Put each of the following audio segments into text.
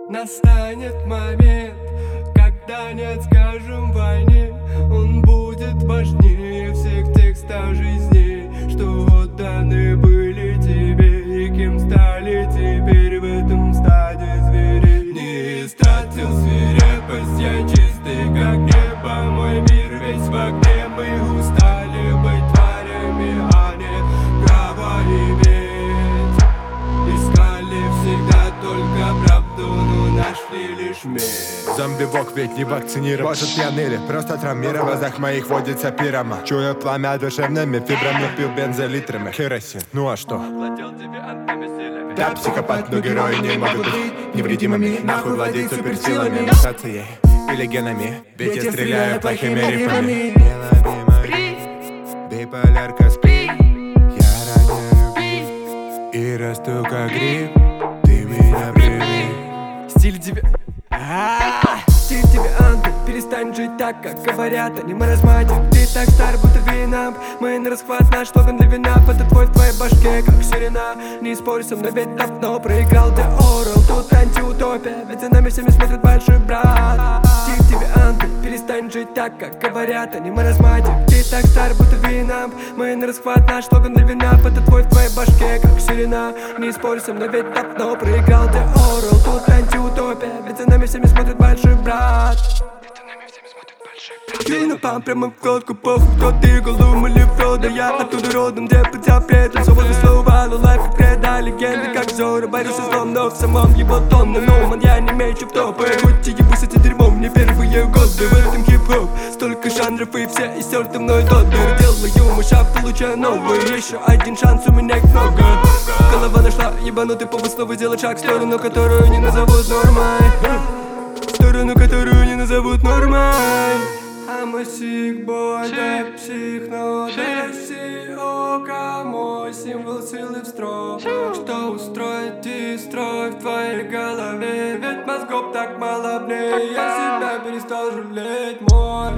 Настанет момент, когда нет, скажем, войны. Он будет важнее всех текстов жизни, что отданы были тебе и кем стали теперь в этом стаде зверей. Не истратил свирепость, я чистый как небо. Мой мир весь в огне, мы устали быть тварями, а не право иметь. Искали всегда только правду, но нашли лишь месть. Зомби-вок ведь не вакцинирован. Может пьяный или просто травмирован. В глазах моих водится пирома. Чую пламя душевными фибрами. Пил бензолитрами керосин. Ну а что? Да, психопат, но герои не могут быть невредимыми. Нахуй владеть суперсилами. Мутацией или генами. Ведь я стреляю плохими рифмами. Биполярка, спи. Я ради любви и расту как гриб. Ты меня прими. Стиль тебе... Стиль тебе анты, перестань жить так, как говорят они маразматик. Ты так стар, будто вина. Мы на расхват, наш слоган для вина. Это твой в твоей башке, как сирена. Не спорь со мной, ведь давно проиграл ты орал. Тут антиутопия, ведь за нами всеми смотрит большой брат. Стиль тебе анты, перестань жить так, как говорят они маразматик. Ты так стар, будто вина. Мы на расхват, наш слоган для вина. Это твой в твоей башке, как сирена. Не спорь со мной, ведь давно проиграл ты орал. Тут антиутопия, ведь за нами всеми смотрит большой брат. Ты напал прямо в глотку, похуй, кто ты, Голум или Фродо. Я оттуда родом, где под запретом свободы слова, но лайф и кредо, легенды как Зора. Борюсь со злом, но в самом его тонна. Но man, я не мечу в топы, хоть и ебусь этим дерьмом. Не первые годы в этом хип-хоп. Столько жанров и все истерты мной додер. Делаю мышап, получаю новый. Еще один шанс, у меня их много. Голова нашла ебанутый повод снова сделать шаг в сторону, которую не назовут нормой. В сторону, которую не назовут нормой. I'm a sick boy, да псих, но дерси ока. Мой символ силы в строк. Что устроит дестрой в твоей голове? Ведь мозгов так мало в ней. Я себя перестал жалеть, мой.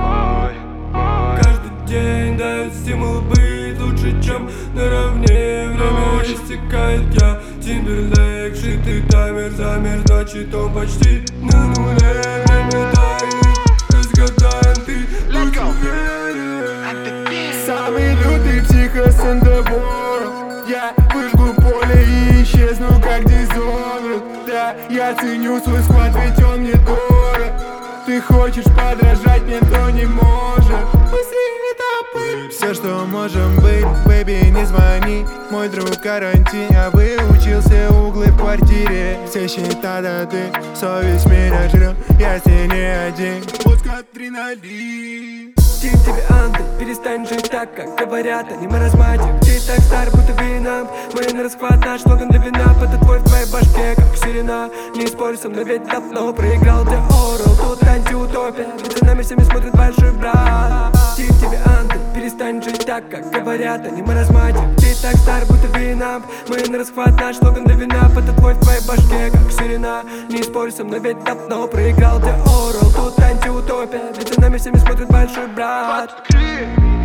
Каждый день дает стимул быть лучше, чем наравне. Время истекает, я Тимберлейк. Житый таймер замер, значит он почти на нуле. Время тайны разгадаем, ты лучше веришь. Самый лютый психосандобор. Я выжгу поле и исчезну как дизонр. Да, я ценю свой склад, ведь он мне дорог. Ты хочешь подражать мне, то не можешь. Все, что можем быть, бэйби, не звони. Мой друг карантин, я выучился углы в квартире. Все счета даты, совесть меня жрет. Я с ней не один, мозг адреналин. Стиль тебе анты, перестань жить так, как говорят они маразматик. Ты так стар, будто вина. Мы на расхват, наш слоган для вина. Это твой в твоей башке, как сирена. Не спорь со мной, ведь давно проиграл ты орал. Тут антиутопия, ведь за нами всеми смотрит большой брат. Стиль тебе анты, перестань жить так, как говорят они маразматик. Ты так стар, будто вина. Мы на расхват, наш слоган для вина. Это твой в твоей башке, как сирена. Не спорь со мной, ведь давно проиграл ты орал. Тут антиутопия, ведь за нами всеми смотрит большой брат.